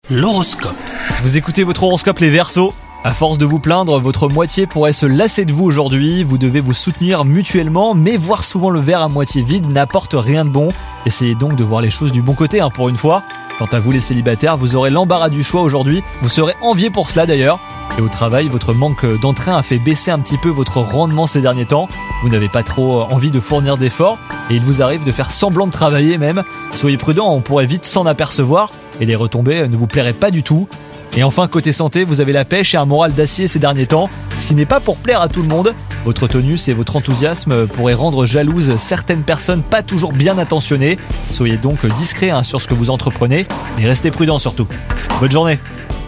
L'horoscope. Vous écoutez votre horoscope les Verseaux. À force de vous plaindre, votre moitié pourrait se lasser de vous aujourd'hui. Vous devez vous soutenir mutuellement, mais voir souvent le verre à moitié vide n'apporte rien de bon. Essayez donc de voir les choses du bon côté pour une fois. Quant à vous les célibataires, vous aurez l'embarras du choix aujourd'hui. Vous serez enviés pour cela d'ailleurs. Et au travail, votre manque d'entrain a fait baisser un petit peu votre rendement ces derniers temps. Vous n'avez pas trop envie de fournir d'efforts et il vous arrive de faire semblant de travailler même. Soyez prudent, on pourrait vite s'en apercevoir et les retombées ne vous plairaient pas du tout. Et enfin, côté santé, vous avez la pêche et un moral d'acier ces derniers temps, ce qui n'est pas pour plaire à tout le monde. Votre tonus et votre enthousiasme pourraient rendre jalouses certaines personnes pas toujours bien intentionnées. Soyez donc discret sur ce que vous entreprenez et restez prudent surtout. Bonne journée.